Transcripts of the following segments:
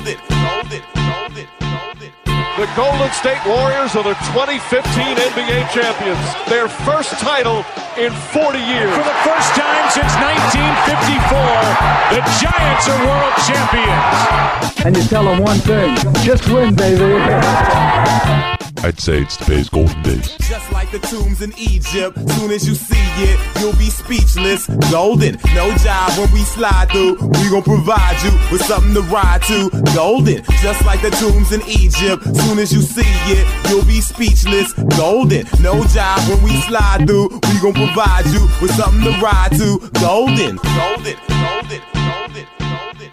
The Golden State Warriors are the 2015 NBA champions. Their first title in 40 years. For the first time since 1954, the Giants are world champions. And you tell them one thing, just win, baby. I'd say it's the Bay's golden days. Just like the tombs in Egypt, soon as you see it, you'll be speechless. Golden, no job when we slide through. We gon' provide you with something to ride to. Golden, just like the tombs in Egypt, soon as you see it, you'll be speechless. Golden, no job when we slide through. We gon' provide you with something to ride to. Golden, golden, golden, golden, golden.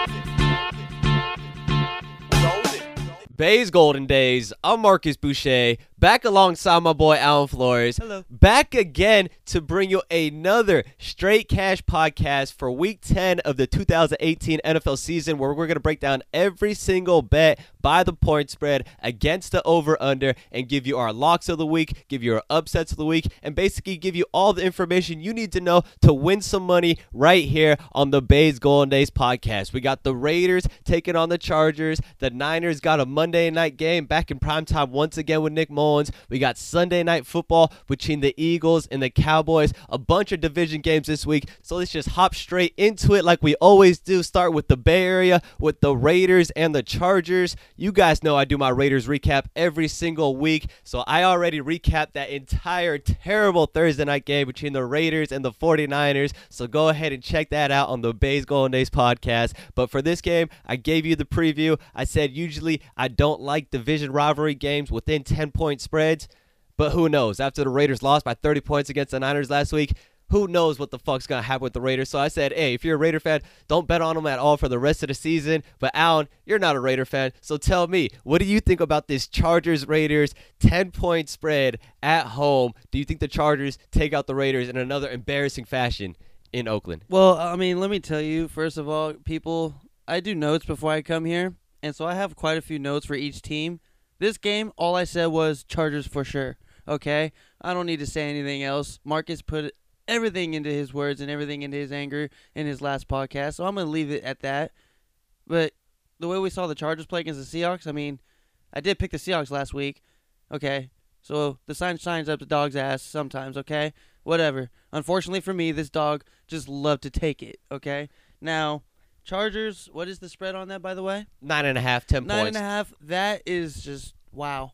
Bay's Golden Days. I'm Marcus Boucher, back alongside my boy Alan Flores. Hello. Back again to bring you another Straight Cash podcast for Week 10 of the 2018 NFL season, where we're going to break down every single bet by the point spread against the over-under and give you our locks of the week, give you our upsets of the week, and basically give you all the information you need to know to win some money right here on the Bay's Golden Days podcast. We got the Raiders taking on the Chargers. The Niners got a Monday night game back in primetime once again with Nick Mullins. We got Sunday night football between the Eagles and the Cowboys. A bunch of division games this week. So let's just hop straight into it like we always do. Start with the Bay Area with the Raiders and the Chargers. You guys know I do my Raiders recap every single week. So I already recapped that entire terrible Thursday night game between the Raiders and the 49ers. So go ahead and check that out on the Bay's Golden Days podcast. But for this game, I gave you the preview. I said usually I don't like division rivalry games within 10-point spreads, but who knows? After the Raiders lost by 30 points against the Niners last week, who knows what the fuck's going to happen with the Raiders? So I said, hey, if you're a Raider fan, don't bet on them at all for the rest of the season. But Alan, you're not a Raider fan, so tell me, what do you think about this Chargers-Raiders 10-point spread at home? Do you think the Chargers take out the Raiders in another embarrassing fashion in Oakland? Well, I mean, let me tell you, first of all, people, I do notes before I come here, and so I have quite a few notes for each team. This game, all I said was Chargers for sure, okay? I don't need to say anything else. Marcus put everything into his words and everything into his anger in his last podcast, so I'm going to leave it at that. But the way we saw the Chargers play against the Seahawks, I mean, I did pick the Seahawks last week, okay? So the sign shines up the dog's ass sometimes, okay? Whatever. Unfortunately for me, this dog just loved to take it, okay? Now, Chargers, what is the spread on that, by the way? 9.5, 10 points. 9.5. That is just wow.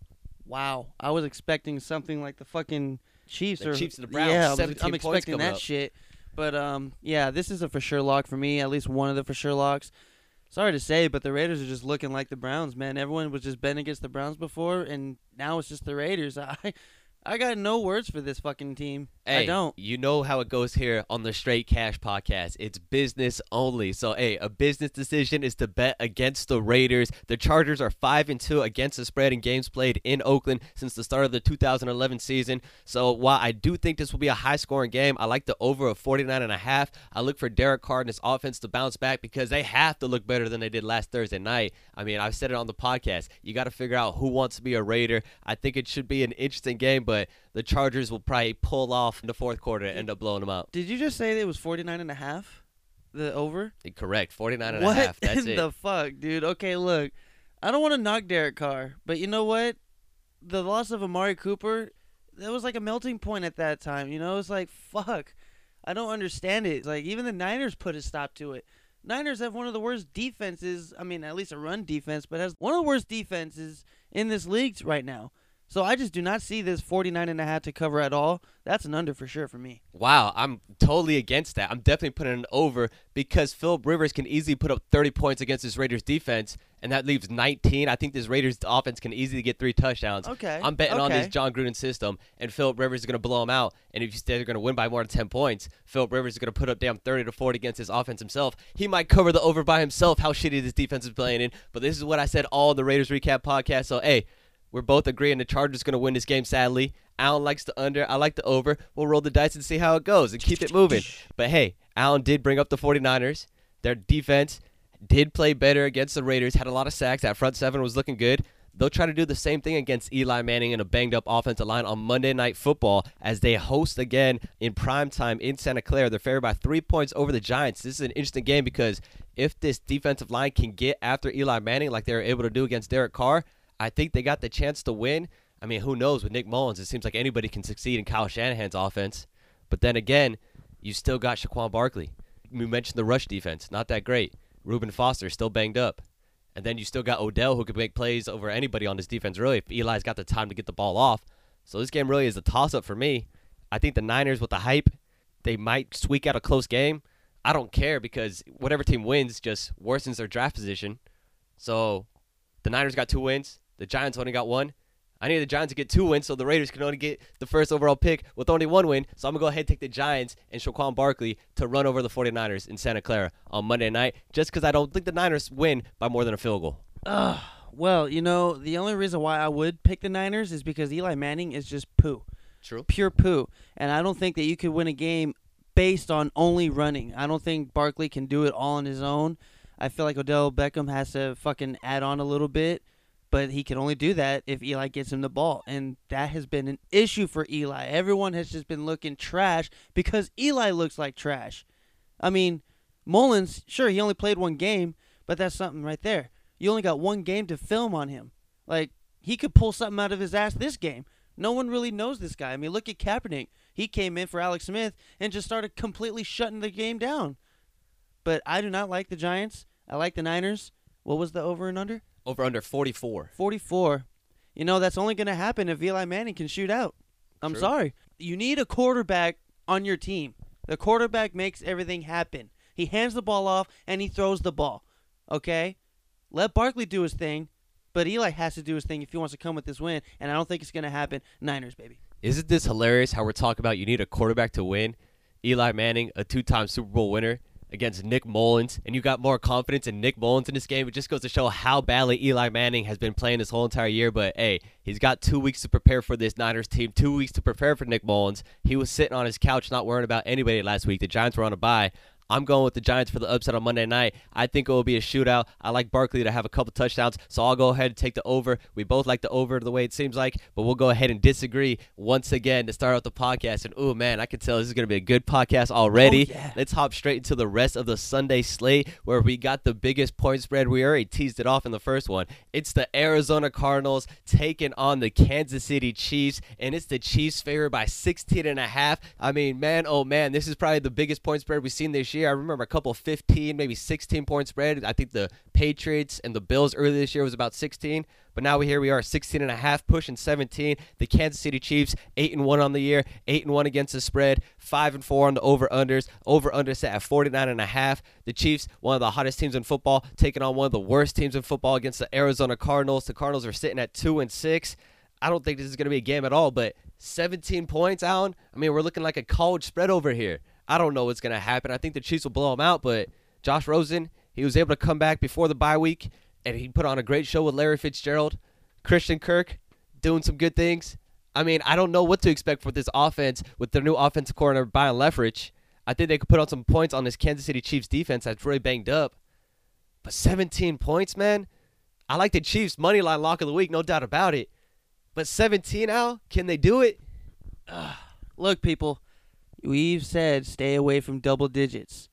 I was expecting something like the fucking Chiefs The Chiefs and the Browns. Yeah, 17 I'm expecting points that up. shit. But yeah, this is a for sure lock for me. At least one of the for sure locks. Sorry to say, but the Raiders are just looking like the Browns, man. Everyone was just betting against the Browns before, and now it's just the Raiders. I got no words for this fucking team. Hey, I don't. You know how it goes here on the Straight Cash podcast. It's business only. So, hey, a business decision is to bet against the Raiders. The Chargers are 5-2 against the spread in games played in Oakland since the start of the 2011 season. So, while I do think this will be a high-scoring game, I like the over of 49.5. I look for Derek Carr and his offense to bounce back because they have to look better than they did last Thursday night. I mean, I've said it on the podcast. You got to figure out who wants to be a Raider. I think it should be an interesting game, but the Chargers will probably pull off in the fourth quarter and end up blowing them out. Did you just say it was 49.5? The over? Correct, 49.5. What That's in it. the fuck, dude? Okay, look, I don't want to knock Derek Carr, but you know what? The loss of Amari Cooper, that was like a melting point at that time. You know, it's like, fuck. I don't understand it. Like, even the Niners put a stop to it. Niners have one of the worst defenses. I mean, at least a run defense, but has one of the worst defenses in this league right now. So I just do not see this 49.5 to cover at all. That's an under for sure for me. Wow, I'm totally against that. I'm definitely putting an over because Philip Rivers can easily put up 30 points against this Raiders defense, and that leaves 19. I think this Raiders offense can easily get 3 touchdowns. Okay. I'm betting on this John Gruden system, and Philip Rivers is going to blow them out. And if you say they're going to win by more than 10 points, Philip Rivers is going to put up damn 30 to 40 against his offense himself. He might cover the over by himself, how shitty this defense is playing in. But this is what I said all in the Raiders recap podcast. So, hey, we're both agreeing the Chargers going to win this game, sadly. Alan likes the under. I like the over. We'll roll the dice and see how it goes and keep it moving. But, hey, Alan did bring up the 49ers. Their defense did play better against the Raiders, had a lot of sacks. That front seven was looking good. they'll try to do the same thing against Eli Manning and a banged-up offensive line on Monday Night Football as they host again in primetime in Santa Clara. They're favored by 3 points over the Giants. This is an interesting game because if this defensive line can get after Eli Manning like they were able to do against Derek Carr, I think they got the chance to win. I mean, who knows? With Nick Mullins, it seems like anybody can succeed in Kyle Shanahan's offense. But then again, you still got Saquon Barkley. We mentioned the rush defense, not that great. Reuben Foster still banged up. And then you still got Odell who could make plays over anybody on this defense, really, if Eli's got the time to get the ball off. So this game really is a toss-up for me. I think the Niners, with the hype, they might squeak out a close game. I don't care because whatever team wins just worsens their draft position. So the Niners got 2 wins. The Giants only got 1. I need the Giants to get 2 wins so the Raiders can only get the first overall pick with only 1 win. So I'm going to go ahead and take the Giants and Saquon Barkley to run over the 49ers in Santa Clara on Monday night just because I don't think the Niners win by more than a field goal. Well, the only reason why I would pick the Niners is because Eli Manning is just poo. True. Pure poo. And I don't think that you could win a game based on only running. I don't think Barkley can do it all on his own. I feel like Odell Beckham has to fucking add on a little bit. But he can only do that if Eli gets him the ball. And that has been an issue for Eli. Everyone has just been looking trash because Eli looks like trash. I mean, Mullins, sure, he only played 1 game, but that's something right there. You only got 1 game to film on him. Like, he could pull something out of his ass this game. No one really knows this guy. I mean, look at Kaepernick. He came in for Alex Smith and just started completely shutting the game down. But I do not like the Giants. I like the Niners. What was the over and under? Over under 44. 44. That's only going to happen if Eli Manning can shoot out. I'm sorry. You need a quarterback on your team. The quarterback makes everything happen. He hands the ball off, and he throws the ball. Okay? Let Barkley do his thing, but Eli has to do his thing if he wants to come with this win, and I don't think it's going to happen. Niners, baby. Isn't this hilarious how we're talking about you need a quarterback to win? Eli Manning, a 2-time Super Bowl winner, against Nick Mullins, and you got more confidence in Nick Mullins in this game. It just goes to show how badly Eli Manning has been playing this whole entire year. But, hey, he's got 2 weeks to prepare for this Niners team, 2 weeks to prepare for Nick Mullins. He was sitting on his couch not worrying about anybody last week. The Giants were on a bye. I'm going with the Giants for the upset on Monday night. I think it will be a shootout. I like Barkley to have a couple touchdowns, so I'll go ahead and take the over. We both like the over the way it seems like, but we'll go ahead and disagree once again to start out the podcast. And, oh, man, I can tell this is going to be a good podcast already. Oh, yeah. Let's hop straight into the rest of the Sunday slate where we got the biggest point spread. We already teased it off in the first one. It's the Arizona Cardinals taking on the Kansas City Chiefs, and it's the Chiefs favored by 16.5. I mean, man, oh, man, this is probably the biggest point spread we've seen this year. I remember a couple 15, maybe 16-point spread. I think the Patriots and the Bills earlier this year was about 16. But now here we are, 16.5, pushing 17. The Kansas City Chiefs, 8-1 on the year, 8-1 against the spread, 5-4 on the over-unders. Over-under set at 49.5. The Chiefs, one of the hottest teams in football, taking on one of the worst teams in football against the Arizona Cardinals. The Cardinals are sitting at 2-6. I don't think this is going to be a game at all, but 17 points, Alan? I mean, we're looking like a college spread over here. I don't know what's going to happen. I think the Chiefs will blow them out, but Josh Rosen, he was able to come back before the bye week, and he put on a great show with Larry Fitzgerald. Christian Kirk doing some good things. I mean, I don't know what to expect for this offense with their new offensive coordinator, Brian Leftwich. I think they could put on some points on this Kansas City Chiefs defense that's really banged up. But 17 points, man? I like the Chiefs' money line lock of the week, no doubt about it. But 17, Al? Can they do it? Look, people. We've said stay away from double digits.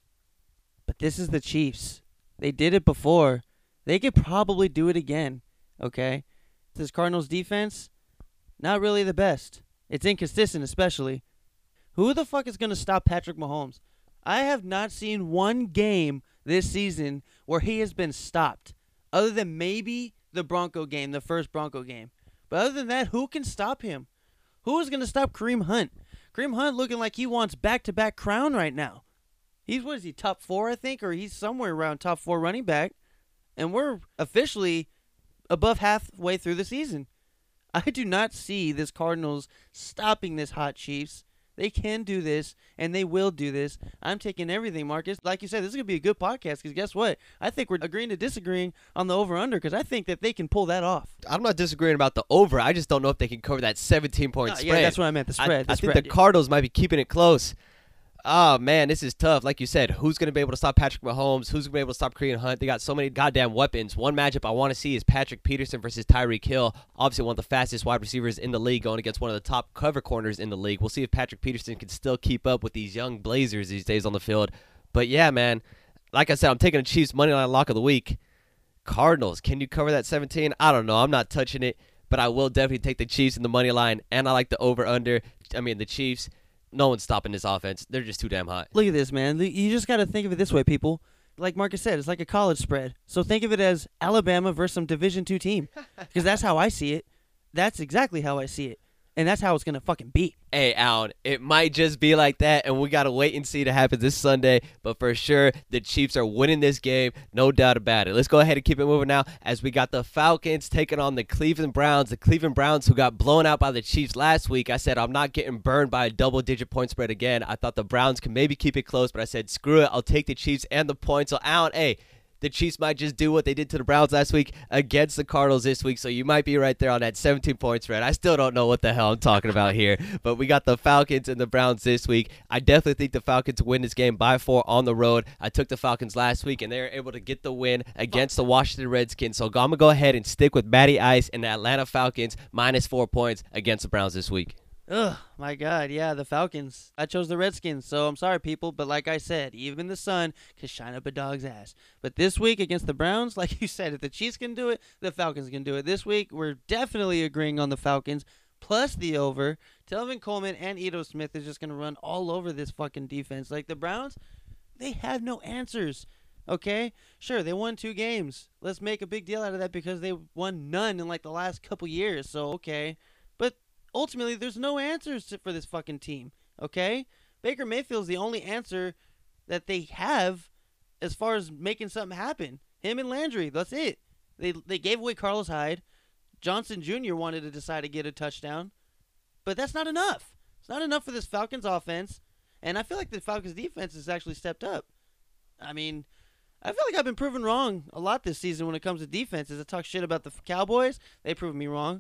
But this is the Chiefs. They did it before. They could probably do it again, okay? This Cardinals defense, not really the best. It's inconsistent especially. Who the fuck is going to stop Patrick Mahomes? I have not seen one game this season where he has been stopped, other than maybe the Bronco game, the first Bronco game. But other than that, who can stop him? Who is going to stop Kareem Hunt? Kareem Hunt looking like he wants back-to-back crown right now. What is he, top 4, I think? Or he's somewhere around top 4 running back. And we're officially above halfway through the season. I do not see this Cardinals stopping this hot Chiefs. They can do this, and they will do this. I'm taking everything, Marcus. Like you said, this is going to be a good podcast because guess what? I think we're agreeing to disagreeing on the over-under because I think that they can pull that off. I'm not disagreeing about the over. I just don't know if they can cover that 17-point spread. Yeah, that's what I meant, the spread. I think the Cardinals might be keeping it close. Oh, man, this is tough. Like you said, who's going to be able to stop Patrick Mahomes? Who's going to be able to stop Kareem Hunt? They got so many goddamn weapons. One matchup I want to see is Patrick Peterson versus Tyreek Hill. Obviously, one of the fastest wide receivers in the league going against one of the top cover corners in the league. We'll see if Patrick Peterson can still keep up with these young Blazers these days on the field. But, yeah, man, like I said, I'm taking the Chiefs moneyline lock of the week. Cardinals, can you cover that 17? I don't know. I'm not touching it, but I will definitely take the Chiefs in the money line, and I like the over-under. I mean, the Chiefs. No one's stopping this offense. They're just too damn hot. Look at this, man. You just got to think of it this way, people. Like Marcus said, it's like a college spread. So think of it as Alabama versus some Division II team. Because that's how I see it. That's exactly how I see it. And that's how it's going to fucking be. Hey, Alan, it might just be like that, and we got to wait and see to happen this Sunday. But for sure, the Chiefs are winning this game. No doubt about it. Let's go ahead and keep it moving now as we got the Falcons taking on the Cleveland Browns. The Cleveland Browns who got blown out by the Chiefs last week. I said I'm not getting burned by a double-digit point spread again. I thought the Browns could maybe keep it close, but I said, screw it. I'll take the Chiefs and the points. So, Alan, hey, the Chiefs might just do what they did to the Browns last week against the Cardinals this week, so you might be right there on that 17-point spread. I still don't know what the hell I'm talking about here, but we got the Falcons and the Browns this week. I definitely think the Falcons win this game by 4 on the road. I took the Falcons last week, and they were able to get the win against the Washington Redskins, so I'm going to go ahead and stick with Matty Ice and the Atlanta Falcons minus 4 points against the Browns this week. Ugh, my God, yeah, the Falcons. I chose the Redskins, so I'm sorry, people, but like I said, even the sun can shine up a dog's ass. But this week against the Browns, like you said, if the Chiefs can do it, the Falcons can do it. This week, we're definitely agreeing on the Falcons, plus the over. Telvin Coleman and Ito Smith is just going to run all over this fucking defense. Like the Browns, they have no answers. Okay? Sure, they won 2 games. Let's make a big deal out of that because they won none in like the last couple years, so okay. But ultimately, there's no answers for this fucking team, okay? Baker Mayfield's the only answer that they have as far as making something happen. Him and Landry, that's it. They gave away Carlos Hyde. Johnson Jr. wanted to decide to get a touchdown. But that's not enough. It's not enough for this Falcons offense. And I feel like the Falcons defense has actually stepped up. I mean, I feel like I've been proven wrong a lot this season when it comes to defenses. I talk shit about the Cowboys. They proved me wrong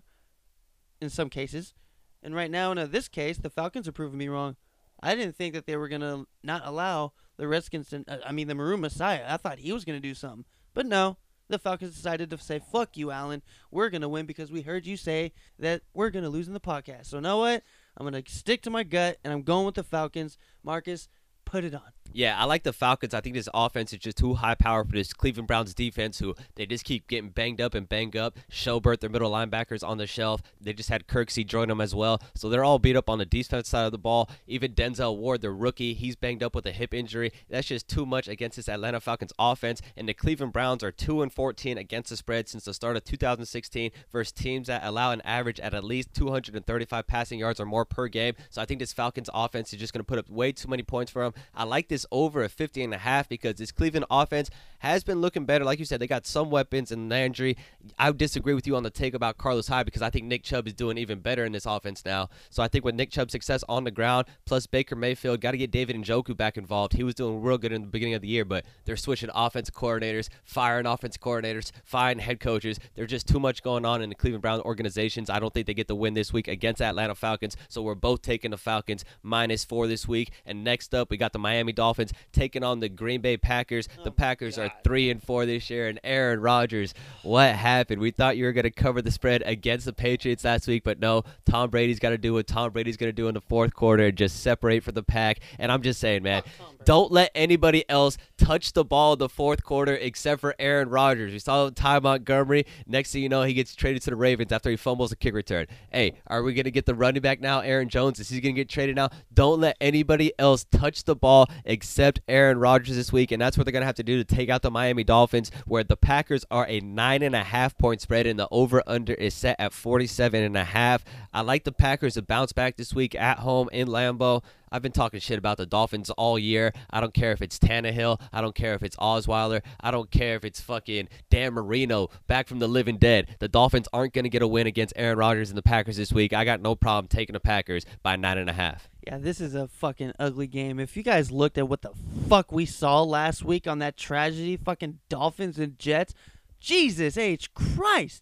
in some cases. And right now, in this case, the Falcons are proving me wrong. I didn't think that they were going to not allow the Redskins to, the Maroon Messiah. I thought he was going to do something. But no, the Falcons decided to say, fuck you, Allen. We're going to win because we heard you say that we're going to lose in the podcast. So, you know what? I'm going to stick to my gut, and I'm going with the Falcons. Marcus, put it on. Yeah, I like the Falcons. I think this offense is just too high power for this Cleveland Browns defense, who they just keep getting banged up. Schobert, their middle linebackers on the shelf. They just had Kirksey join them as well. So they're all beat up on the defense side of the ball. Even Denzel Ward, their rookie, he's banged up with a hip injury. That's just too much against this Atlanta Falcons offense. And the Cleveland Browns are 2-14 against the spread since the start of 2016 versus teams that allow an average at least 235 passing yards or more per game. So I think this Falcons offense is just going to put up way too many points for them. I like this over a 50.5 because this Cleveland offense has been looking better. Like you said, they got some weapons in Landry. I would disagree with you on the take about Carlos Hyde because I think Nick Chubb is doing even better in this offense now. So I think with Nick Chubb's success on the ground, plus Baker Mayfield, got to get David Njoku back involved. He was doing real good in the beginning of the year, but they're switching offensive coordinators, firing offensive coordinators, firing head coaches. There's just too much going on in the Cleveland Browns organizations. I don't think they get the win this week against Atlanta Falcons, so we're both taking the Falcons -4 this week. And next up, we got the Miami Dolphins taking on the Green Bay Packers. The Packers are 3-4 this year, and Aaron Rodgers, what happened? We thought you were going to cover the spread against the Patriots last week, but no, Tom Brady's got to do what Tom Brady's going to do in the fourth quarter and just separate from the pack. And I'm just saying, man, don't let anybody else touch the ball in the fourth quarter except for Aaron Rodgers. We saw Ty Montgomery. Next thing you know, he gets traded to the Ravens after he fumbles a kick return. Hey, are we going to get the running back now, Aaron Jones? Is he going to get traded now? Don't let anybody else touch the ball except Aaron Rodgers this week, and that's what they're going to have to do to take out the Miami Dolphins, where the Packers are a 9.5 point spread, and the over-under is set at 47.5. I like the Packers to bounce back this week at home in Lambeau. I've been talking shit about the Dolphins all year. I don't care if it's Tannehill. I don't care if it's Osweiler. I don't care if it's fucking Dan Marino back from the living dead. The Dolphins aren't going to get a win against Aaron Rodgers and the Packers this week. I got no problem taking the Packers by 9.5. Yeah, this is a fucking ugly game. If you guys looked at what the fuck we saw last week on that tragedy, fucking Dolphins and Jets, Jesus H. Christ.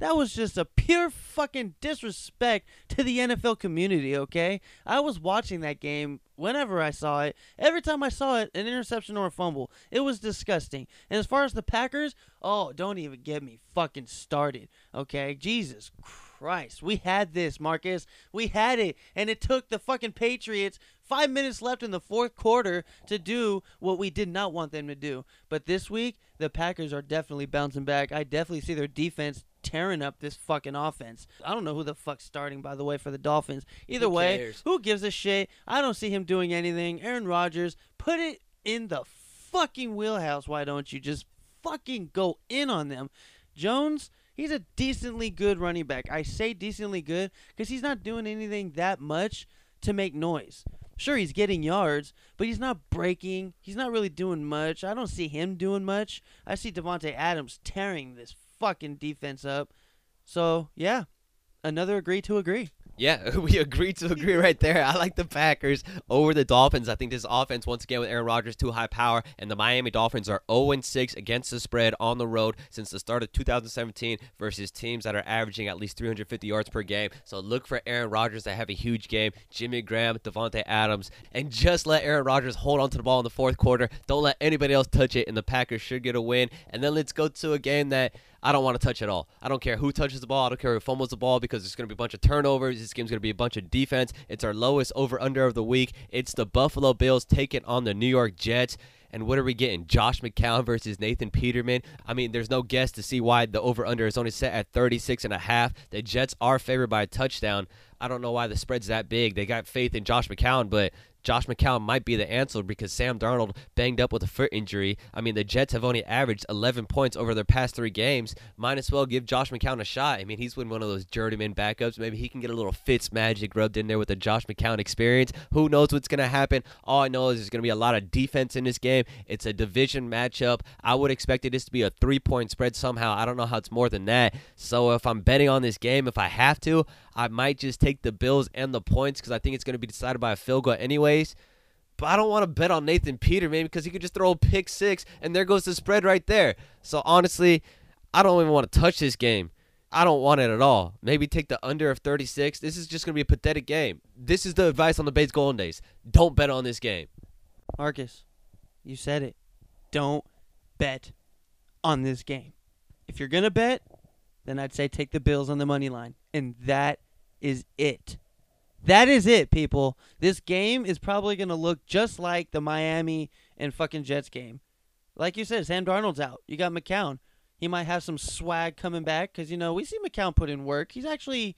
That was just a pure fucking disrespect to the NFL community, okay? I was watching that game whenever I saw it. Every time I saw it, an interception or a fumble. It was disgusting. And as far as the Packers, oh, don't even get me fucking started, okay? Jesus Christ. We had this, Marcus. We had it. And it took the fucking Patriots 5 minutes left in the fourth quarter to do what we did not want them to do. But this week, the Packers are definitely bouncing back. I definitely see their defense tearing up this fucking offense. I don't know who the fuck's starting, by the way, for the Dolphins. Either way, who gives a shit? I don't see him doing anything. Aaron Rodgers, put it in the fucking wheelhouse. Why don't you just fucking go in on them? Jones, he's a decently good running back. I say decently good because he's not doing anything that much to make noise. Sure, he's getting yards, but he's not breaking. He's not really doing much. I don't see him doing much. I see Davante Adams tearing this fucking defense up. So, yeah, another agree to agree. Yeah, we agree to agree right there. I like the Packers over the Dolphins. I think this offense, once again, with Aaron Rodgers, too high power, and the Miami Dolphins are 0-6 against the spread on the road since the start of 2017 versus teams that are averaging at least 350 yards per game. So look for Aaron Rodgers to have a huge game. Jimmy Graham, Davante Adams, and just let Aaron Rodgers hold on to the ball in the fourth quarter. Don't let anybody else touch it, and the Packers should get a win. And then let's go to a game that I don't want to touch at all. I don't care who touches the ball. I don't care who fumbles the ball because there's going to be a bunch of turnovers. This game's going to be a bunch of defense. It's our lowest over-under of the week. It's the Buffalo Bills taking on the New York Jets. And what are we getting? Josh McCown versus Nathan Peterman. I mean, there's no guess to see why the over-under is only set at 36.5. The Jets are favored by a touchdown. I don't know why the spread's that big. They got faith in Josh McCown, but Josh McCown might be the answer because Sam Darnold banged up with a foot injury. I mean, the Jets have only averaged 11 points over their past 3 games. Might as well give Josh McCown a shot. I mean, he's been one of those journeyman backups. Maybe he can get a little Fitz magic rubbed in there with the Josh McCown experience. Who knows what's going to happen? All I know is there's going to be a lot of defense in this game. It's a division matchup. I would expect this to be a 3-point spread somehow. I don't know how it's more than that. So if I'm betting on this game, if I have to, I might just take the Bills and the points because I think it's going to be decided by a field goal anyways. But I don't want to bet on Nathan Peterman because he could just throw a pick 6 and there goes the spread right there. So honestly, I don't even want to touch this game. I don't want it at all. Maybe take the under of 36. This is just going to be a pathetic game. This is the advice on the Bates Golden Days. Don't bet on this game. Marcus, you said it. Don't bet on this game. If you're going to bet, then I'd say take the Bills on the money line. And that is it. That is it, people. This game is probably going to look just like the Miami and fucking Jets game. Like you said, Sam Darnold's out. You got McCown. He might have some swag coming back because, you know, we see McCown put in work. He's actually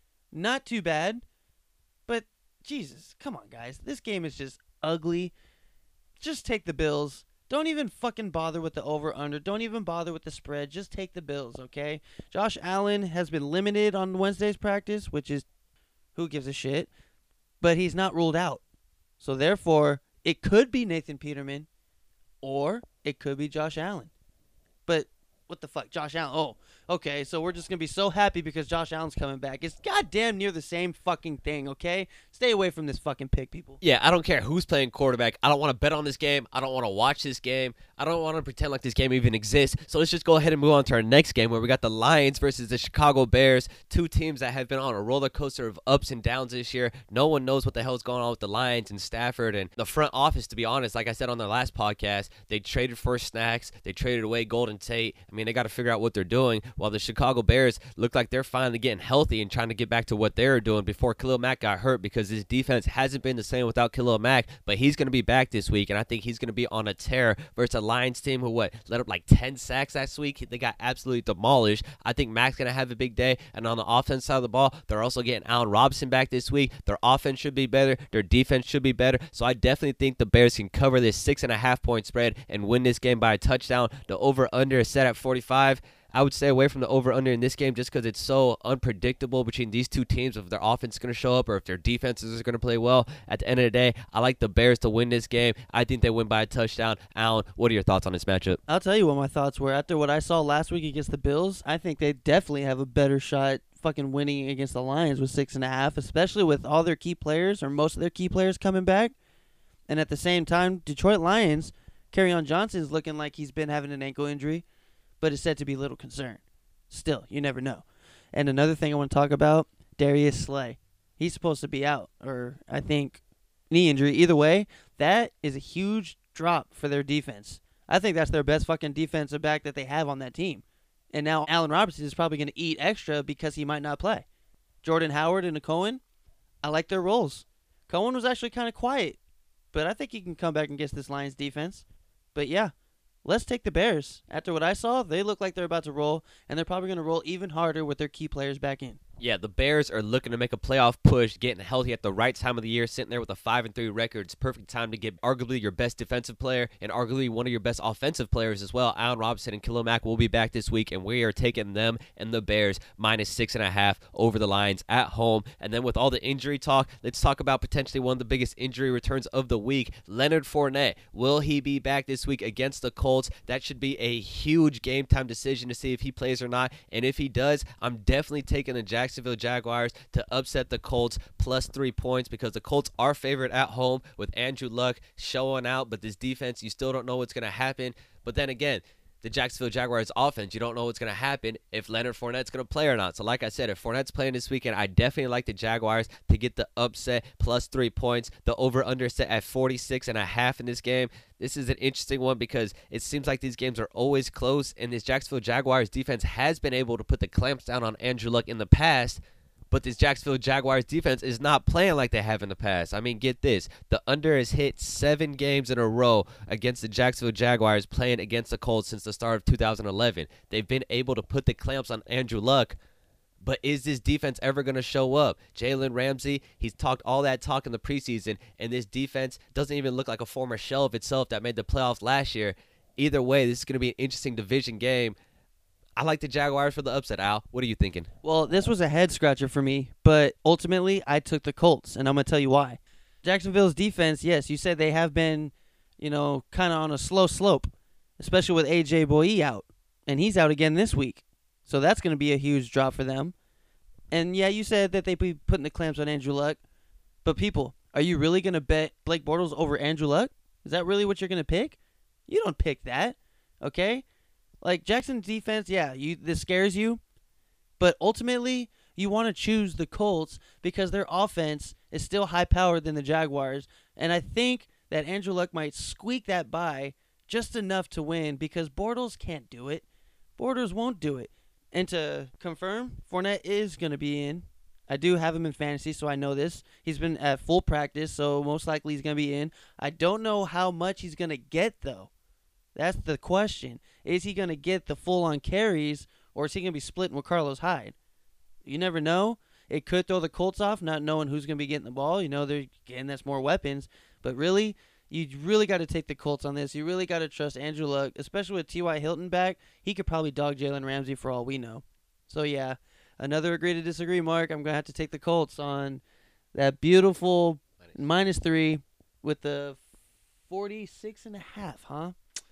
not too bad. But, Jesus, come on, guys. This game is just ugly. Just take the Bills. Don't even fucking bother with the over-under. Don't even bother with the spread. Just take the Bills, okay? Josh Allen has been limited on Wednesday's practice, which is who gives a shit? But he's not ruled out. So, therefore, it could be Nathan Peterman or it could be Josh Allen. But what the fuck? Josh Allen. Oh, okay. So we're just going to be so happy because Josh Allen's coming back. It's goddamn near the same fucking thing, okay? Stay away from this fucking pick, people. Yeah, I don't care who's playing quarterback. I don't want to bet on this game. I don't want to watch this game. I don't want to pretend like this game even exists. So let's just go ahead and move on to our next game where we got the Lions versus the Chicago Bears. 2 teams that have been on a roller coaster of ups and downs this year. No one knows what the hell is going on with the Lions and Stafford and the front office, to be honest. Like I said on their last podcast, they traded for snacks. They traded away Golden Tate. I mean, they got to figure out what they're doing, while the Chicago Bears look like they're finally getting healthy and trying to get back to what they were doing before Khalil Mack got hurt, because his defense hasn't been the same without Khalil Mack, but he's going to be back this week, and I think he's going to be on a tear versus a Lions team who, let up like 10 sacks last week. They got absolutely demolished. I think Mack's going to have a big day, and on the offense side of the ball, they're also getting Allen Robinson back this week. Their offense should be better. Their defense should be better, so I definitely think the Bears can cover this 6.5-point spread and win this game by a touchdown. The over-under is set at 45. I would stay away from the over-under in this game just because it's so unpredictable between these two teams, if their offense is going to show up or if their defenses are going to play well. At the end of the day, I like the Bears to win this game. I think they win by a touchdown. Alan, what are your thoughts on this matchup? I'll tell you what my thoughts were. After what I saw last week against the Bills, I think they definitely have a better shot fucking winning against the Lions with 6.5, especially with all their key players or most of their key players coming back. And at the same time, Detroit Lions, Kerryon Johnson is looking like he's been having an ankle injury, but it's said to be little concern. Still, you never know. And another thing I want to talk about, Darius Slay. He's supposed to be out, or I think knee injury. Either way, that is a huge drop for their defense. I think that's their best fucking defensive back that they have on that team. And now Allen Robinson is probably going to eat extra because he might not play. Jordan Howard and Cohen, I like their roles. Cohen was actually kind of quiet, but I think he can come back and get this Lions defense. But yeah, let's take the Bears. After what I saw, they look like they're about to roll, and they're probably going to roll even harder with their key players back in. Yeah, the Bears are looking to make a playoff push, getting healthy at the right time of the year, sitting there with a 5-3 record. It's perfect time to get arguably your best defensive player and arguably one of your best offensive players as well. Allen Robinson and Khalil Mack will be back this week, and we are taking them and the Bears -6.5 over the Lions at home. And then with all the injury talk, let's talk about potentially one of the biggest injury returns of the week, Leonard Fournette. Will he be back this week against the Colts? That should be a huge game time decision to see if he plays or not. And if he does, I'm definitely taking the Jacksonville Jaguars to upset the Colts +3 points because the Colts are favored at home with Andrew Luck showing out, but this defense, you still don't know what's going to happen. But then again, the Jacksonville Jaguars offense, you don't know what's going to happen if Leonard Fournette's going to play or not. So like I said, if Fournette's playing this weekend, I definitely like the Jaguars to get the upset +3 points. The over-under set at 46.5 in this game. This is an interesting one because it seems like these games are always close, and this Jacksonville Jaguars defense has been able to put the clamps down on Andrew Luck in the past, but this Jacksonville Jaguars defense is not playing like they have in the past. I mean, get this. The under has hit 7 games in a row against the Jacksonville Jaguars playing against the Colts since the start of 2011. They've been able to put the clamps on Andrew Luck, but is this defense ever going to show up? Jalen Ramsey, he's talked all that talk in the preseason, and this defense doesn't even look like a former shell of itself that made the playoffs last year. Either way, this is going to be an interesting division game. I like the Jaguars for the upset, Al. What are you thinking? Well, this was a head-scratcher for me, but ultimately I took the Colts, and I'm going to tell you why. Jacksonville's defense, yes, you said they have been, kind of on a slow slope, especially with A.J. Boye out, and he's out again this week. So that's going to be a huge drop for them. And, yeah, you said that they'd be putting the clamps on Andrew Luck, but people, are you really going to bet Blake Bortles over Andrew Luck? Is that really what you're going to pick? You don't pick that, okay? Like, Jackson's defense, yeah, this scares you, but ultimately you want to choose the Colts because their offense is still high-powered than the Jaguars, and I think that Andrew Luck might squeak that by just enough to win because Bortles can't do it. Bortles won't do it. And to confirm, Fournette is going to be in. I do have him in fantasy, so I know this. He's been at full practice, so most likely he's going to be in. I don't know how much he's going to get, though. That's the question. Is he going to get the full-on carries, or is he going to be splitting with Carlos Hyde? You never know. It could throw the Colts off, not knowing who's going to be getting the ball. They're getting that's more weapons. But really, you really got to take the Colts on this. You really got to trust Andrew Luck, especially with T.Y. Hilton back. He could probably dog Jalen Ramsey for all we know. So, yeah, another agree to disagree, Mark. I'm going to have to take the Colts on that beautiful -3 with the 46.5, huh?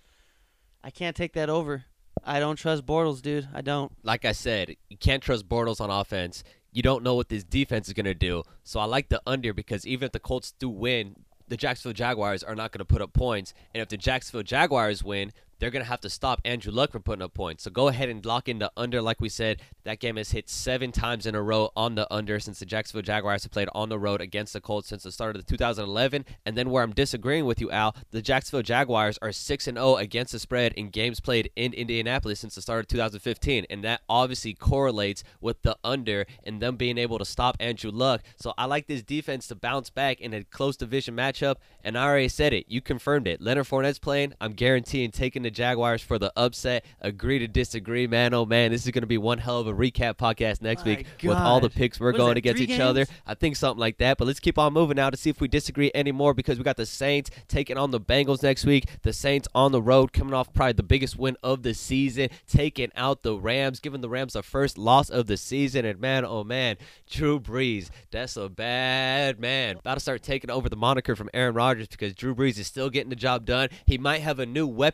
I can't take that over. I don't trust Bortles, dude. I don't. Like I said, you can't trust Bortles on offense. You don't know what this defense is going to do. So I like the under because even if the Colts do win, the Jacksonville Jaguars are not going to put up points. And if the Jacksonville Jaguars win, they're going to have to stop Andrew Luck from putting up points. So go ahead and lock in the under. Like we said, that game has hit 7 times in a row on the under since the Jacksonville Jaguars have played on the road against the Colts since the start of 2011. And then where I'm disagreeing with you, Al, the Jacksonville Jaguars are 6-0 against the spread in games played in Indianapolis since the start of 2015. And that obviously correlates with the under and them being able to stop Andrew Luck. So I like this defense to bounce back in a close division matchup. And I already said it. You confirmed it. Leonard Fournette's playing. I'm guaranteeing taking the Jaguars for the upset. Agree to disagree, man. Oh, man, this is going to be one hell of a recap podcast next week with all the picks we're going against each other. I think something like that. But let's keep on moving now to see if we disagree anymore because we got the Saints taking on the Bengals next week. The Saints on the road coming off probably the biggest win of the season, taking out the Rams, giving the Rams the first loss of the season. And, man, oh, man, Drew Brees, that's a bad man. About to start taking over the moniker from Aaron Rodgers because Drew Brees is still getting the job done. He might have a new weapon this week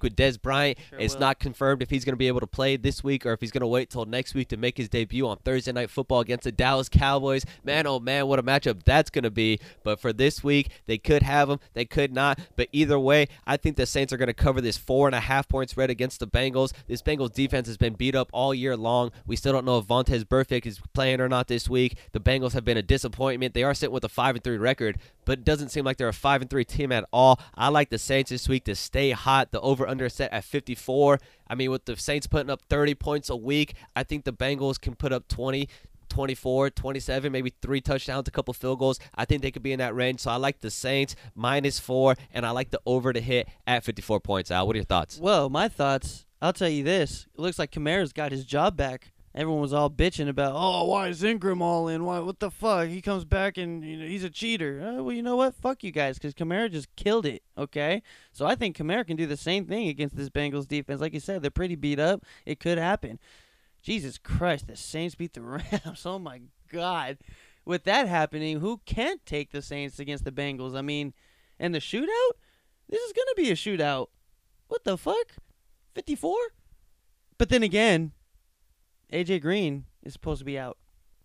week with Dez Bryant. It's will. not confirmed if he's going to be able to play this week or if he's going to wait till next week to make his debut on Thursday Night Football against the Dallas Cowboys. Man, oh man, what a matchup that's going to be. But for this week, they could have him, they could not. But either way, I think the Saints are going to cover this 4.5-point spread against the Bengals. This Bengals defense has been beat up all year long. We still don't know if Vontaze Burfict is playing or not this week. The Bengals have been a disappointment. They are sitting with a 5-3 record, but it doesn't seem like they're a 5-3 team at all. I like the Saints this week to stay hot. The over-under set at 54. I mean, with the Saints putting up 30 points a week, I think the Bengals can put up 20, 24, 27, maybe 3 touchdowns, a couple field goals. I think they could be in that range. So I like the Saints -4, and I like the over to hit at 54 points. Al, what are your thoughts? Well, my thoughts, I'll tell you this. It looks like Kamara's got his job back. Everyone was all bitching about, oh, why is Ingram all in? Why? What the fuck? He comes back and he's a cheater. Well, you know what? Fuck you guys, because Kamara just killed it, okay? So I think Kamara can do the same thing against this Bengals defense. Like you said, they're pretty beat up. It could happen. Jesus Christ, the Saints beat the Rams. Oh, my God. With that happening, who can't take the Saints against the Bengals? I mean, and the shootout? This is going to be a shootout. What the fuck? 54? But then again, A.J. Green is supposed to be out.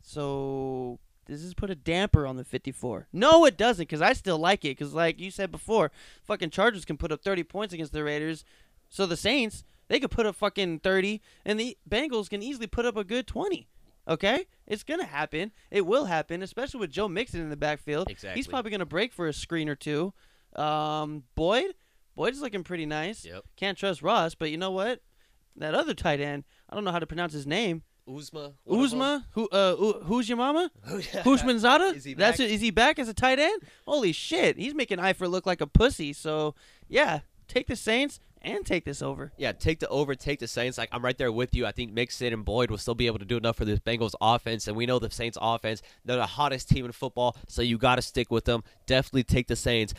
So does this put a damper on the 54? No, it doesn't, because I still like it. Because like you said before, fucking Chargers can put up 30 points against the Raiders. So the Saints, they could put up fucking 30, and the Bengals can easily put up a good 20. Okay? It's going to happen. It will happen, especially with Joe Mixon in the backfield. Exactly. He's probably going to break for a screen or two. Boyd is looking pretty nice. Yep. Can't trust Ross, but you know what? That other tight end, I don't know how to pronounce his name. Uzma? Who's your mama? Hushmanzada? Is he back as a tight end? Holy shit. He's making Eifert look like a pussy. So, yeah, take the Saints and take this over. Yeah, take the over, take the Saints. Like, I'm right there with you. I think Mixon and Boyd will still be able to do enough for this Bengals offense, and we know the Saints offense, they're the hottest team in football, so you got to stick with them. Definitely take the Saints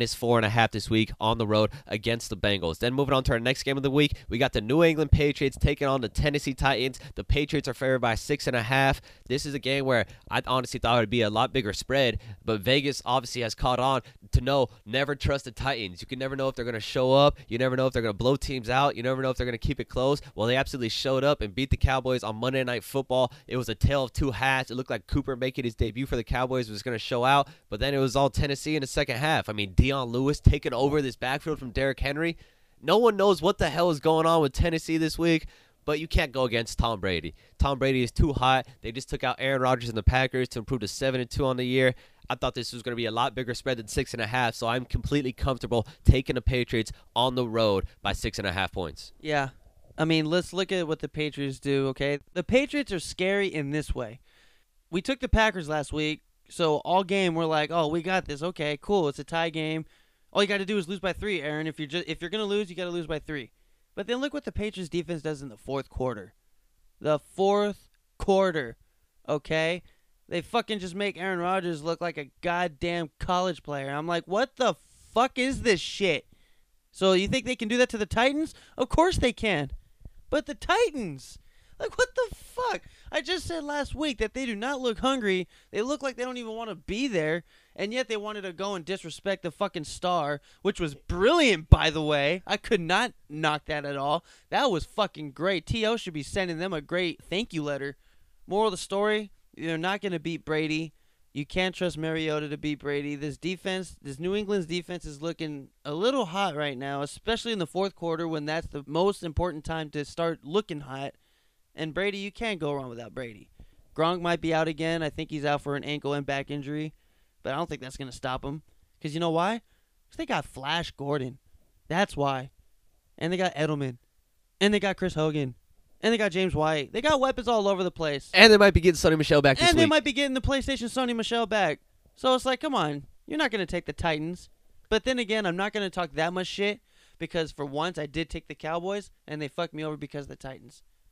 -4.5 this week on the road against the Bengals. Then moving on to our next game of the week, we got the New England Patriots taking on the Tennessee Titans. The Patriots are favored by 6.5. This is a game where I honestly thought it would be a lot bigger spread, but Vegas obviously has caught on to know never trust the Titans. You can never know if they're going to show up. You never know if they're going to blow teams out. You never know if they're going to keep it close. Well, they absolutely showed up and beat the Cowboys on Monday Night Football. It was a tale of two halves. It looked like Cooper making his debut for the Cowboys was going to show out, but then it was all Tennessee in the second half. I mean, Deion Lewis taking over this backfield from Derrick Henry. No one knows what the hell is going on with Tennessee this week, but you can't go against Tom Brady. Tom Brady is too hot. They just took out Aaron Rodgers and the Packers to improve to 7-2 on the year. I thought this was going to be a lot bigger spread than 6.5, so I'm completely comfortable taking the Patriots on the road by 6.5 points. Yeah. I mean, let's look at what the Patriots do, okay? The Patriots are scary in this way. We took the Packers last week, so all game we're like, oh, we got this. Okay, cool. It's a tie game. All you got to do is lose by 3, Aaron. If you're going to lose, you got to lose by 3. But then look what the Patriots defense does in the fourth quarter. The fourth quarter, okay? They fucking just make Aaron Rodgers look like a goddamn college player. I'm like, what the fuck is this shit? So you think they can do that to the Titans? Of course they can. But the Titans, like, what the fuck? I just said last week that they do not look hungry. They look like they don't even want to be there. And yet they wanted to go and disrespect the fucking star, which was brilliant, by the way. I could not knock that at all. That was fucking great. T.O. should be sending them a great thank you letter. Moral of the story, you're not going to beat Brady. You can't trust Mariota to beat Brady. This New England's defense is looking a little hot right now, especially in the fourth quarter when that's the most important time to start looking hot. And Brady, you can't go wrong without Brady. Gronk might be out again. I think he's out for an ankle and back injury. But I don't think that's going to stop him. Because you know why? Because they got Flash Gordon. That's why. And they got Edelman. And they got Chris Hogan. And they got James White. They got weapons all over the place. And they might be getting Sonny Michel back this week. And they might be getting the PlayStation Sonny Michel back. So it's like, come on. You're not going to take the Titans. But then again, I'm not going to talk that much shit. Because for once, I did take the Cowboys. And they fucked me over because of the Titans.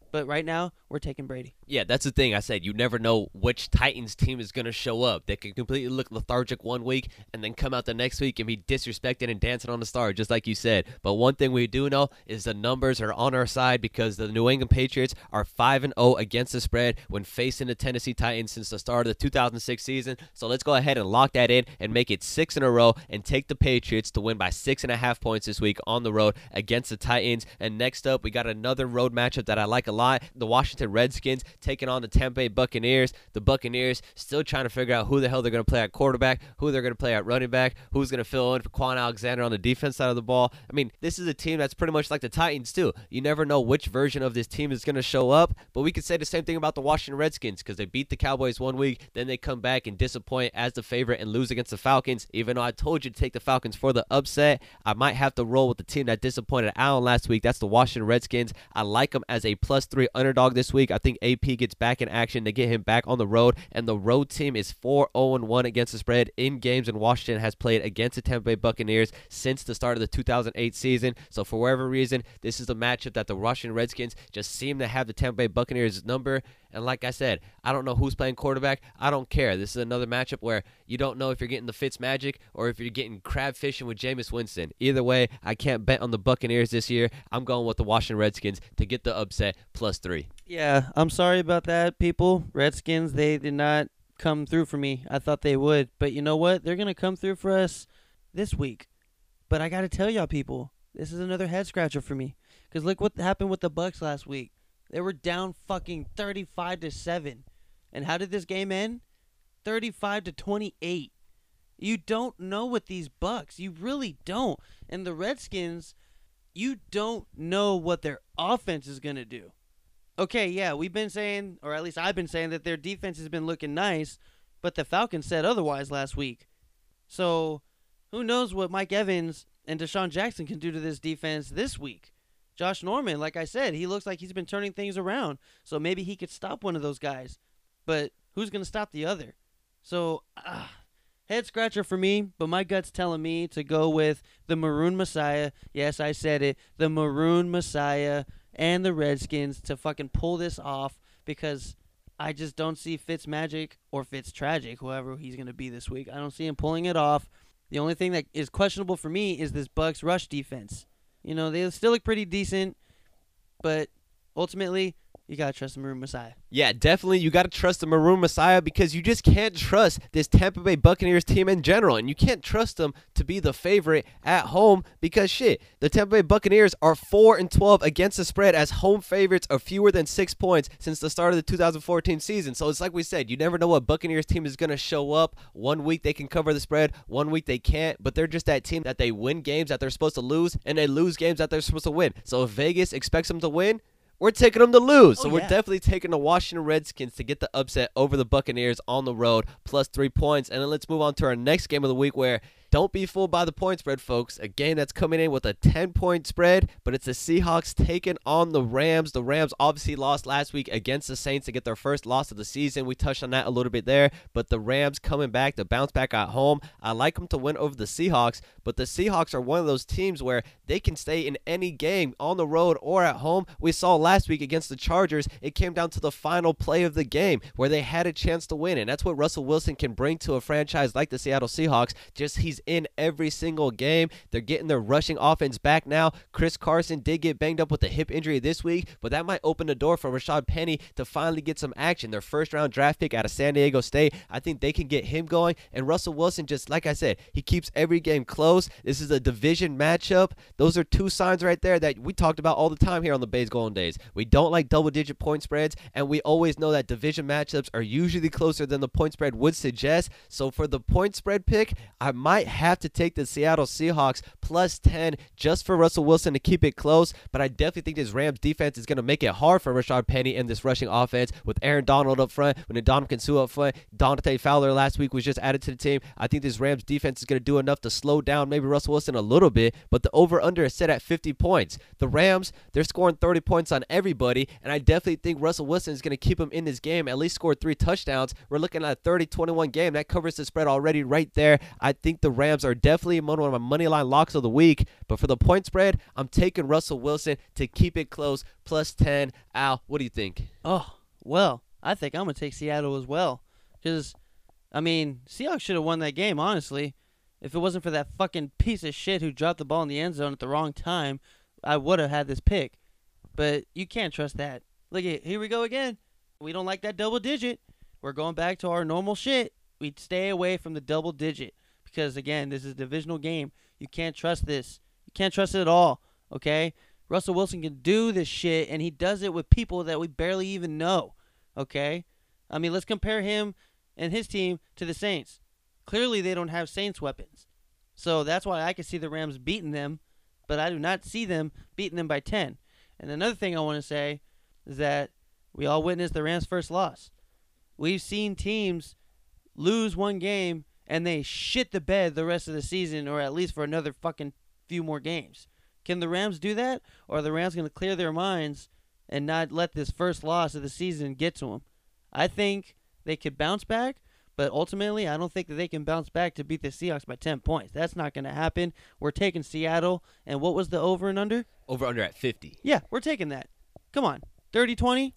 But right now, we're taking Brady. Yeah, that's the thing. I said you never know which Titans team is going to show up. They can completely look lethargic one week and then come out the next week and be disrespected and dancing on the star, just like you said. But one thing we do know is the numbers are on our side because the New England Patriots are 5-0 against the spread when facing the Tennessee Titans since the start of the 2006 season. So let's go ahead and lock that in and make it 6 in a row and take the Patriots to win by 6.5 points this week on the road against the Titans. And next up, we got another road matchup that I like a lot. The Washington Redskins taking on the Tampa Bay Buccaneers. The Buccaneers still trying to figure out who the hell they're going to play at quarterback, who they're going to play at running back, who's going to fill in for Quan Alexander on the defense side of the ball. I mean, this is a team that's pretty much like the Titans too. You never know which version of this team is going to show up, but we could say the same thing about the Washington Redskins because they beat the Cowboys one week, then they come back and disappoint as the favorite and lose against the Falcons. Even though I told you to take the Falcons for the upset, I might have to roll with the team that disappointed Allen last week. That's the Washington Redskins. I like them as a +3 underdog this week. I think AP gets back in action to get him back on the road, and the road team is 4-0-1 against the spread in games, and Washington has played against the Tampa Bay Buccaneers since the start of the 2008 season. So for whatever reason, this is the matchup that the Washington Redskins just seem to have the Tampa Bay Buccaneers number. And like I said, I don't know who's playing quarterback. I don't care. This is another matchup where you don't know if you're getting the Fitz magic or if you're getting crab fishing with Jameis Winston. Either way, I can't bet on the Buccaneers this year. I'm going with the Washington Redskins to get the upset +3. Yeah, I'm sorry about that, people. Redskins, they did not come through for me. I thought they would. But you know what? They're going to come through for us this week. But I got to tell y'all, people, this is another head scratcher for me. Because look what happened with the Bucs last week. They were down fucking 35-7. And how did this game end? 35-28. You don't know with these Bucs. You really don't. And the Redskins, you don't know what their offense is going to do. Okay, yeah, we've been saying, or at least I've been saying, that their defense has been looking nice, but the Falcons said otherwise last week. So who knows what Mike Evans and Deshaun Jackson can do to this defense this week. Josh Norman, like I said, he looks like he's been turning things around. So maybe he could stop one of those guys. But who's going to stop the other? So, head scratcher for me, but my gut's telling me to go with the Maroon Messiah. Yes, I said it. The Maroon Messiah and the Redskins to fucking pull this off because I just don't see Fitz magic or Fitz tragic, whoever he's going to be this week. I don't see him pulling it off. The only thing that is questionable for me is this Bucs rush defense. You know, they still look pretty decent, but ultimately, you got to trust the Maroon Messiah. Yeah, definitely. You got to trust the Maroon Messiah because you just can't trust this Tampa Bay Buccaneers team in general. And you can't trust them to be the favorite at home because, shit, the Tampa Bay Buccaneers are 4-12 against the spread as home favorites of fewer than 6 points since the start of the 2014 season. So it's like we said, you never know what Buccaneers team is going to show up. One week they can cover the spread, one week they can't. But they're just that team that they win games that they're supposed to lose, and they lose games that they're supposed to win. So if Vegas expects them to win, we're taking them to lose. So we're definitely taking the Washington Redskins to get the upset over the Buccaneers on the road, +3 points. And then let's move on to our next game of the week where don't be fooled by the point spread, folks. A game that's coming in with a 10-point spread, but it's the Seahawks taking on the Rams. The Rams obviously lost last week against the Saints to get their first loss of the season. We touched on that a little bit there, but the Rams coming back to bounce back at home. I like them to win over the Seahawks, but the Seahawks are one of those teams where they can stay in any game on the road or at home. We saw last week against the Chargers, it came down to the final play of the game where they had a chance to win, and that's what Russell Wilson can bring to a franchise like the Seattle Seahawks. Just he's in every single game. They're getting their rushing offense back now. Chris Carson did get banged up with a hip injury this week, but that might open the door for Rashad Penny to finally get some action. Their first-round draft pick out of San Diego State, I think they can get him going. And Russell Wilson, just like I said, he keeps every game close. This is a division matchup. Those are two signs right there that we talked about all the time here on the Bays Golden Days. We don't like double-digit point spreads, and we always know that division matchups are usually closer than the point spread would suggest. So for the point spread pick, I might have to take the Seattle Seahawks +10 just for Russell Wilson to keep it close, but I definitely think this Rams defense is going to make it hard for Rashad Penny and this rushing offense with Aaron Donald up front, with Ndamukong Suh up front. Dante Fowler last week was just added to the team. I think this Rams defense is going to do enough to slow down maybe Russell Wilson a little bit, but the over-under is set at 50 points. The Rams, they're scoring 30 points on everybody, and I definitely think Russell Wilson is going to keep him in this game, at least score 3 touchdowns. We're looking at a 30-21 game. That covers the spread already right there. I think the Rams are definitely one of my money line locks of the week. But for the point spread, I'm taking Russell Wilson to keep it close, plus 10. Al, what do you think? Oh, well, I think I'm going to take Seattle as well. Because, I mean, Seahawks should have won that game, honestly. If it wasn't for that fucking piece of shit who dropped the ball in the end zone at the wrong time, I would have had this pick. But you can't trust that. Look at here we go again. We don't like that double digit. We're going back to our normal shit. We'd stay away from the double digit. Because, again, this is a divisional game. You can't trust this. You can't trust it at all, okay? Russell Wilson can do this shit, and he does it with people that we barely even know, okay? I mean, let's compare him and his team to the Saints. Clearly, they don't have Saints weapons. So that's why I can see the Rams beating them, but I do not see them beating them by 10. And another thing I want to say is that we all witnessed the Rams' first loss. We've seen teams lose one game, and they shit the bed the rest of the season, or at least for another fucking few more games. Can the Rams do that, or are the Rams going to clear their minds and not let this first loss of the season get to them? I think they could bounce back, but ultimately I don't think that they can bounce back to beat the Seahawks by 10 points. That's not going to happen. We're taking Seattle, and what was the over and under? Over under at 50. Yeah, we're taking that. Come on, 30-20,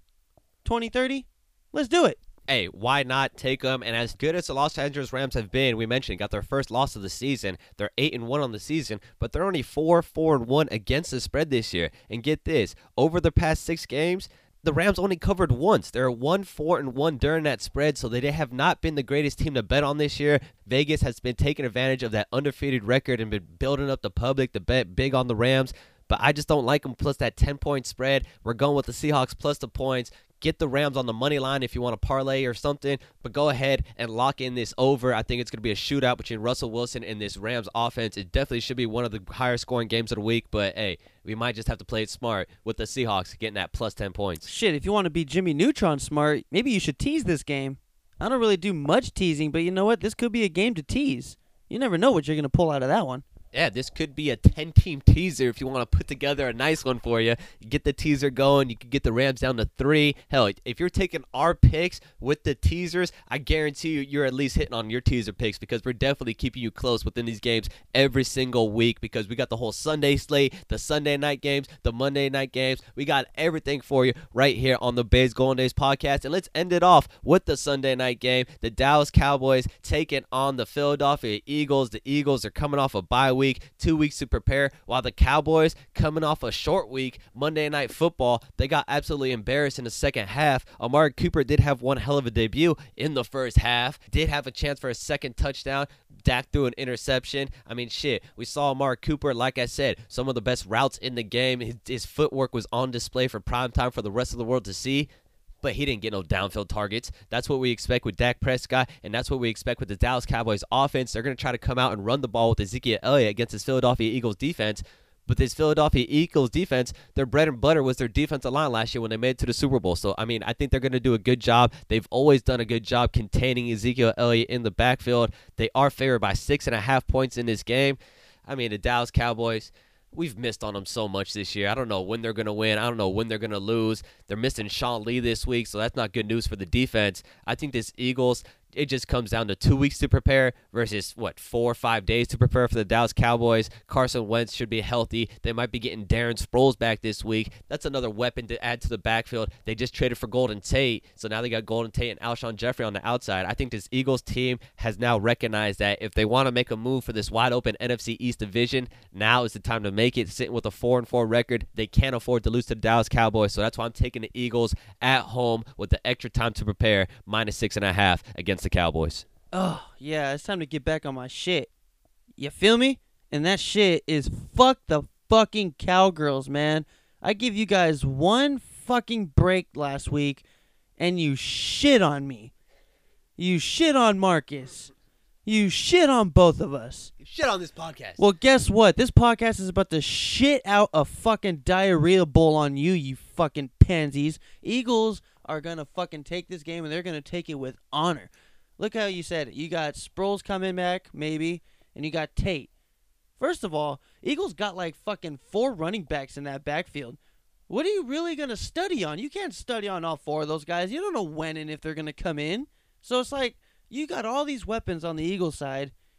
20-30, let's do it. Hey, why not take them? And as good as the Los Angeles Rams have been, we mentioned, got their first loss of the season. They're 8-1 on the season, but they're only 4-1 against the spread this year. And get this, over the past 6 games, the Rams only covered once. They're 1-4-1 during that spread, so they have not been the greatest team to bet on this year. Vegas has been taking advantage of that undefeated record and been building up the public to bet big on the Rams. But I just don't like them plus that 10-point spread. We're going with the Seahawks plus the points. Get the Rams on the money line if you want to parlay or something, but go ahead and lock in this over. I think it's going to be a shootout between Russell Wilson and this Rams offense. It definitely should be one of the higher scoring games of the week, but hey, we might just have to play it smart with the Seahawks getting that plus 10 points. Shit, if you want to be Jimmy Neutron smart, maybe you should tease this game. I don't really do much teasing, but you know what? This could be a game to tease. You never know what you're going to pull out of that one. Yeah, this could be a 10-team teaser if you want to put together a nice one for you. Get the teaser going. You could get the Rams down to 3. Hell, if you're taking our picks with the teasers, I guarantee you're at least hitting on your teaser picks because we're definitely keeping you close within these games every single week because we got the whole Sunday slate, the Sunday night games, the Monday night games. We got everything for you right here on the Bays Golden Days podcast. And let's end it off with the Sunday night game. The Dallas Cowboys taking on the Philadelphia Eagles. The Eagles are coming off a bye week, 2 weeks to prepare, while the Cowboys coming off a short week, Monday Night Football. They got absolutely embarrassed in the second half. Amari Cooper did have one hell of a debut in the first half, did have a chance for a second touchdown. Dak threw an interception. I mean, shit, we saw Amari Cooper, like I said, some of the best routes in the game. His footwork was on display for primetime for the rest of the world to see. But he didn't get no downfield targets. That's what we expect with Dak Prescott, and that's what we expect with the Dallas Cowboys offense. They're going to try to come out and run the ball with Ezekiel Elliott against this Philadelphia Eagles defense. But this Philadelphia Eagles defense, their bread and butter was their defensive line last year when they made it to the Super Bowl. So, I mean, I think they're going to do a good job. They've always done a good job containing Ezekiel Elliott in the backfield. They are favored by 6.5 points in this game. I mean, the Dallas Cowboys, we've missed on them so much this year. I don't know when they're going to win. I don't know when they're going to lose. They're missing Sean Lee this week, so that's not good news for the defense. I think this Eagles, it just comes down to 2 weeks to prepare versus, 4 or 5 days to prepare for the Dallas Cowboys. Carson Wentz should be healthy. They might be getting Darren Sproles back this week. That's another weapon to add to the backfield. They just traded for Golden Tate, so now they got Golden Tate and Alshon Jeffrey on the outside. I think this Eagles team has now recognized that if they want to make a move for this wide-open NFC East division, now is the time to make it. Sitting with a 4-4 record, they can't afford to lose to the Dallas Cowboys, so that's why I'm taking the Eagles at home with the extra time to prepare, minus 6.5 against the Cowboys. Oh, yeah, it's time to get back on my shit. You feel me? And that shit is fuck the fucking Cowgirls, man. I give you guys one fucking break last week, and you shit on me. You shit on Marcus. You shit on both of us. You shit on this podcast. Well, guess what? This podcast is about to shit out a fucking diarrhea bowl on you, you fucking pansies. Eagles are going to fucking take this game, and they're going to take it with honor. Look how you said it. You got Sproles coming back, maybe, and you got Tate. First of all, Eagles got like fucking 4 running backs in that backfield. What are you really going to study on? You can't study on all 4 of those guys. You don't know when and if they're going to come in. So it's like, you got all these weapons on the Eagles side,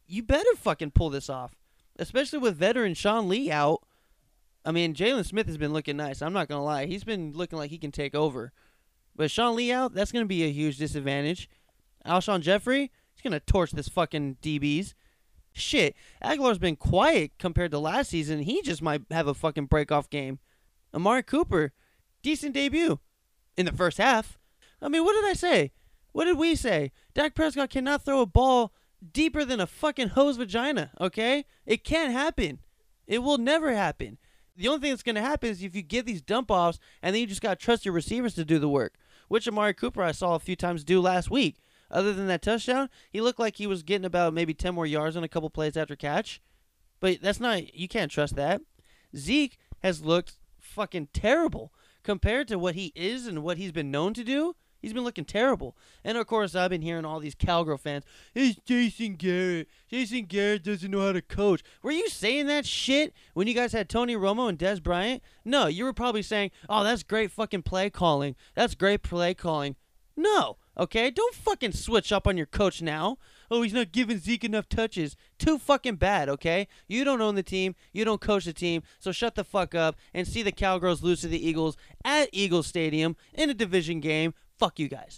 you better fucking pull this off, especially with veteran Sean Lee out. I mean, Jalen Smith has been looking nice. I'm not going to lie. He's been looking like he can take over. But Sean Lee out, that's going to be a huge disadvantage. Alshon Jeffrey, he's going to torch this fucking DBs. Shit, Aguilar's been quiet compared to last season. He just might have a fucking break-off game. Amari Cooper, decent debut in the first half. I mean, what did I say? What did we say? Dak Prescott cannot throw a ball deeper than a fucking hose vagina, okay? It can't happen. It will never happen. The only thing that's going to happen is if you give these dump-offs and then you just got to trust your receivers to do the work, which Amari Cooper I saw a few times do last week. Other than that touchdown, he looked like he was getting about maybe 10 more yards on a couple plays after catch. But that's not, you can't trust that. Zeke has looked fucking terrible compared to what he is and what he's been known to do. He's been looking terrible. And, of course, I've been hearing all these Cowgirl fans, it's Jason Garrett. Jason Garrett doesn't know how to coach. Were you saying that shit when you guys had Tony Romo and Des Bryant? No, you were probably saying, oh, that's great fucking play calling. That's great play calling. No, okay? Don't fucking switch up on your coach now. Oh, he's not giving Zeke enough touches. Too fucking bad, okay? You don't own the team. You don't coach the team. So shut the fuck up and see the Cowgirls lose to the Eagles at Eagles Stadium in a division game. Fuck you guys.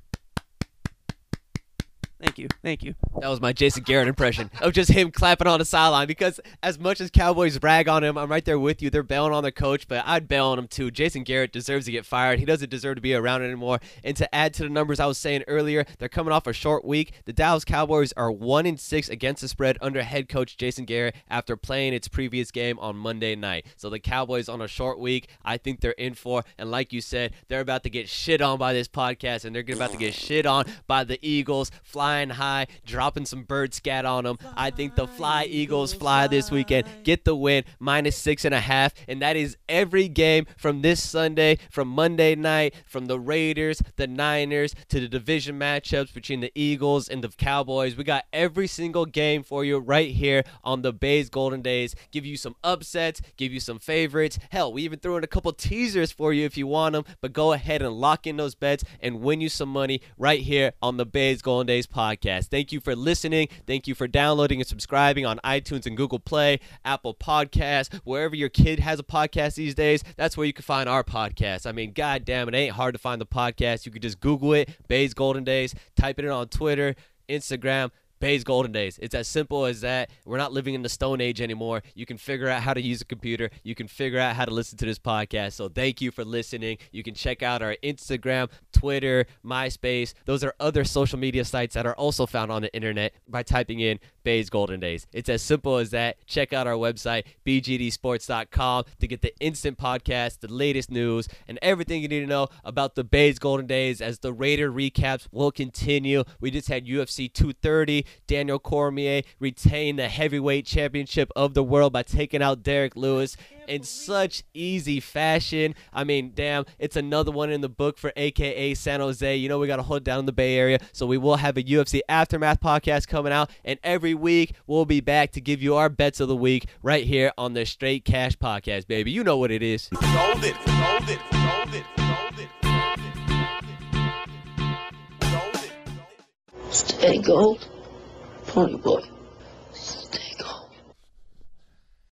Thank you. That was my Jason Garrett impression of just him clapping on the sideline, because as much as Cowboys rag on him, I'm right there with you. They're bailing on their coach, but I'd bail on him too. Jason Garrett deserves to get fired. He doesn't deserve to be around anymore. And to add to the numbers I was saying earlier, they're coming off a short week. The Dallas Cowboys are 1-6 against the spread under head coach Jason Garrett after playing its previous game on Monday night. So the Cowboys on a short week, I think they're in for. And like you said, they're about to get shit on by this podcast, and they're about to get shit on by the Eagles, flying high, dropping some bird scat on them. I think the Eagles fly this weekend, get the win, -6.5, and that is every game from this Sunday, from Monday night, from the Raiders, the Niners, to the division matchups between the Eagles and the Cowboys. We got every single game for you right here on the Bays Golden Days. Give you some upsets, give you some favorites. Hell, we even threw in a couple teasers for you if you want them, but go ahead and lock in those bets and win you some money right here on the Bays Golden Days podcast. Thank you for listening. Thank you for downloading and subscribing on iTunes and Google Play, Apple Podcasts, wherever your kid has a podcast these days. That's where you can find our podcast. I mean, god damn, it ain't hard to find the podcast. You can just Google it, Bays Golden Days, type it in on Twitter, Instagram, Bays Golden Days. It's as simple as that. We're not living in the Stone Age anymore. You can figure out how to use a computer. You can figure out how to listen to this podcast. So thank you for listening. You can check out our Instagram, Twitter, MySpace. Those are other social media sites that are also found on the internet by typing in Bays Golden Days. It's as simple as that. Check out our website, bgdsports.com, to get the instant podcast, the latest news, and everything you need to know about the Bays Golden Days as the Raider recaps will continue. We just had UFC 230. Daniel Cormier retained the heavyweight championship of the world by taking out Derek Lewis in such easy fashion. I mean, damn, it's another one in the book for AKA San Jose. You know, we got to hold down the Bay Area, so we will have a UFC Aftermath podcast coming out, and every week we'll be back to give you our bets of the week right here on the Straight Cash Podcast, baby. You know what it is. Golden. Stay gold, pony boy.